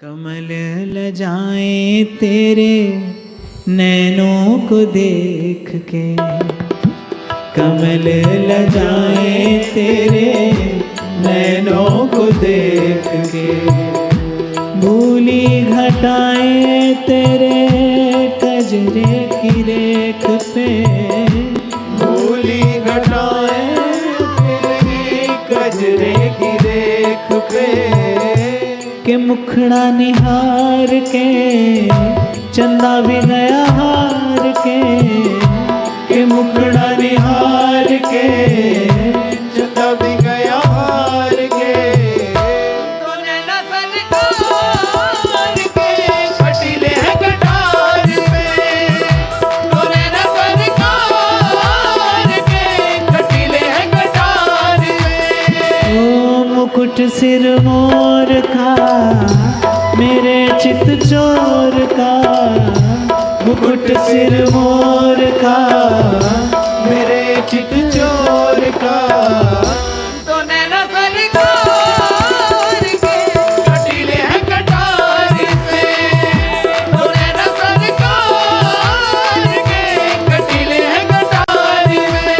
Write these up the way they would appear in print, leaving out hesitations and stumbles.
कमल लजाए तेरे नैनों को देख के, कमल लजाए तेरे नैनों को देख के, भूली घटाए तेरे कजरे की रेख पे, भूली घटाए तेरे कजरे की रेख पे, के मुखड़ा निहार के चंदा भी गया हार के मुखड़ा निहार के चंदा भी गया हार के, तूने नजर कार के कटीले हैं कटार पे, तूने नजर कार के कटीले हैं कटार पे, ओ मुकुट सिर मोर का मेरे चित चोर का, मुकुट सिर मोर का मेरे चित चोर का, तूने नजर कार के कटीले हैं कटार पे, तूने नजर कार के कटीले हैं कटार पे।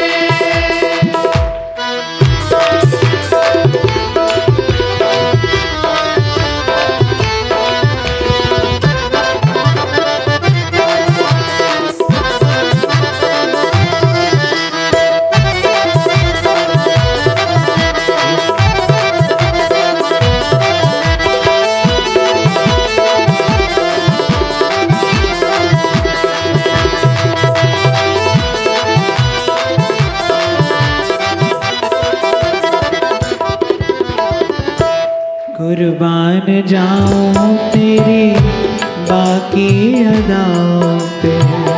कुर्बान जाऊं तेरी बाकी अदाओं पे,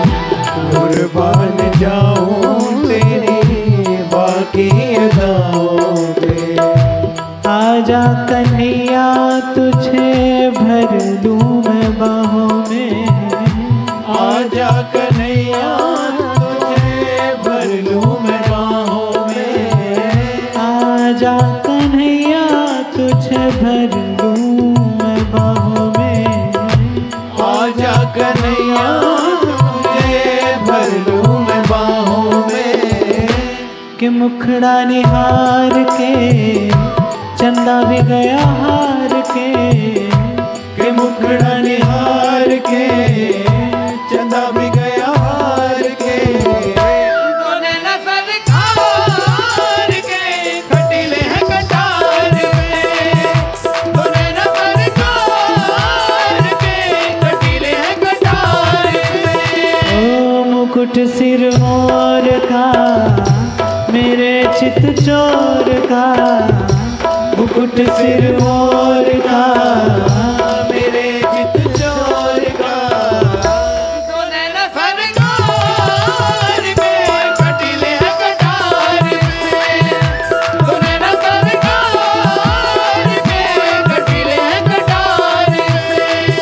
कुर्बान जाऊं तेरी बाकी अदाओं पे, आजा कन्हैया तुझे भर लूं मैं बाहों में, आजा कन्हैया तुझे भर लूं मैं बाहों में, आजा कन्हैया तुझे भर लूं मैं बाहों में, आजा कन्हैया तुझे भर लूं मैं बाहों में, कि मुखड़ा निहार के चंदा भी गया हार के मुखड़ा निहार के चंदा भी गया हार के, तूने नजर कार के कटीले हैं कटार पे, तूने नजर कार के कटीले हैं कटार पे, ओ मुकुट सिर मोर का मेरे चित चोर का, मुकुट सिर मोर का मेरे चित चोर का, तूने नजर कार के कटीले हैं कटार पे, तूने नजर कार के कटीले हैं कटार पे।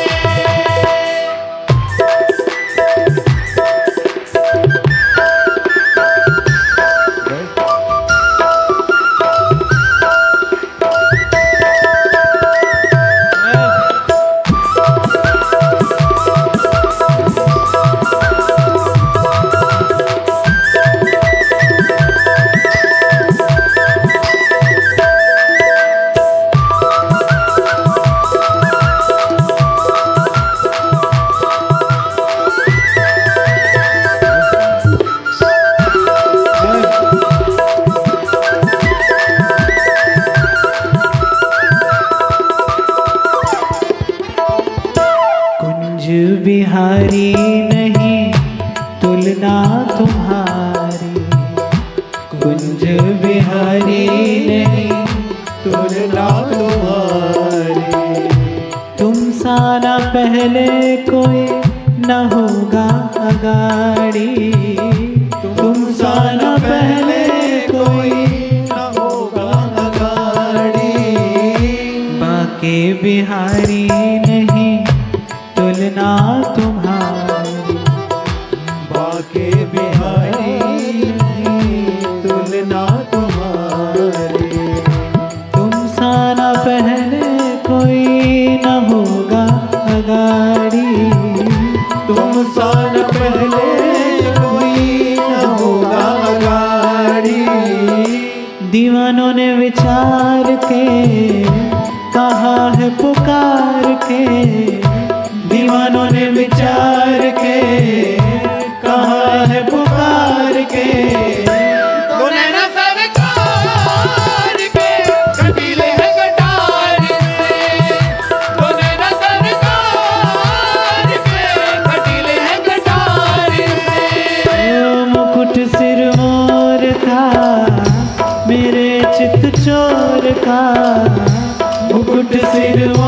कुंज बिहारी नहीं तुलना तुम्हारी, कुंज बिहारी नहीं तुलना तुम्हारी, तुम सा न पहले कोई न होगा अगाड़ी, तुम सा न पहले कोई न होगा अगाड़ी, बाके बिहारी नहीं तुलना तुम्हारी, बाके बिहारी नहीं तुलना तुम्हारी, तुम सा न पहले कोई न होगा पुकार के, दीवानों ने विचार के कहा है पुकार के। दो नैना सरकार के कटीले हैं कटार से, दो नैना सरकार के कटीले हैं कटार से। ओ मुकुट सिर मोर का, मेरे चित चोर का, मुकुट सिर